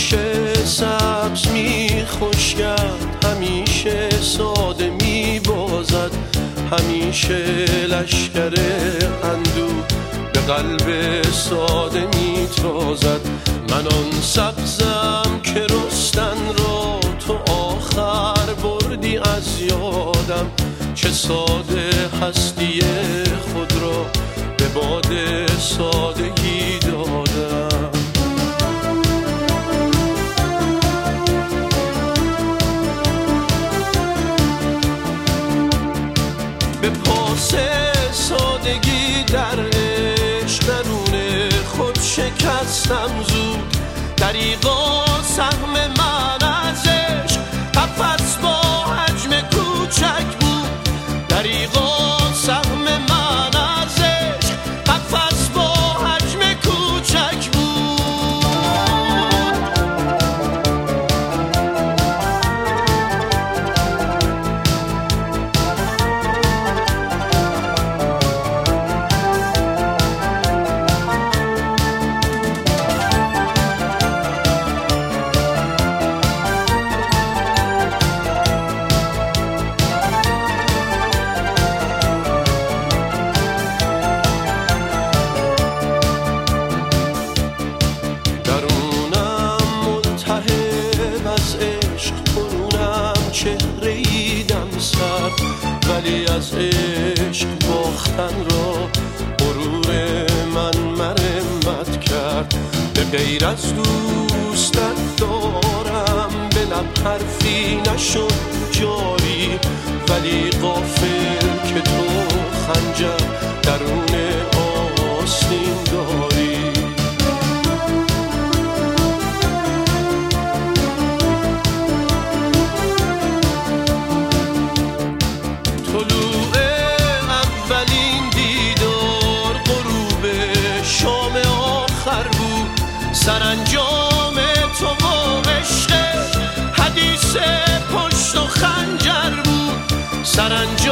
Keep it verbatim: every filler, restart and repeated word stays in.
همیشه سبز می خشکد، همیشه ساده می بازد، همیشه لشکر اندوه به قلب ساده می تازد. من آن سبزم که رستن را تو آخر بردی از یادم، چه ساده هستی خود را به باد سادگی دادم. به پاس سادگی در عشق درون خود شکستم زود، دریغا سهم من از عشق قفس با حجم کوچک بود، دریغا سهم من از عشق قفس با حجم کوچک بود. چهره ایدم سر، ولی از عشق باختن را غرور من مرمت کرد. به غیر از دوستت دارم به لب حرفی نشد جاری، ولی غافل که تو خنجر درون آستین داری. سرانجام تو و عشق حدیث پشت و خنجر بود، سرانجام